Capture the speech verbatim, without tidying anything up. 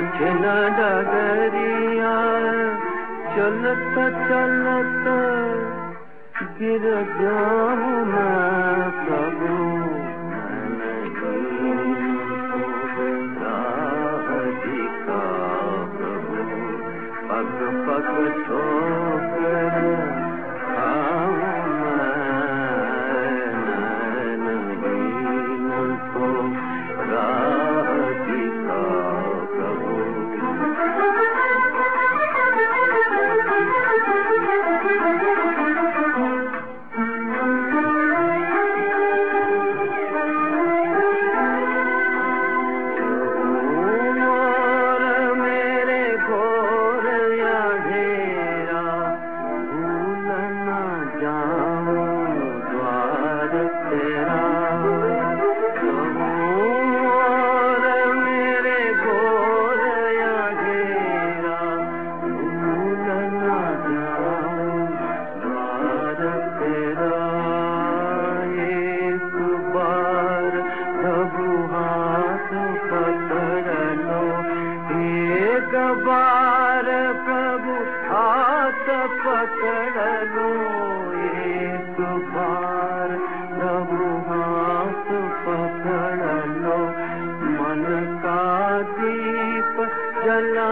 कठिन डगरिया चलत चलत गिर जाऊं मैं प्रभु, पग पग ठोकर खाऊं मैं नैनहीन को राह दिखा प्रभु। बार प्रभु हाथ पकड़ लो, एक बार प्रभु हाथ पकड़ लो, मन का दीप जला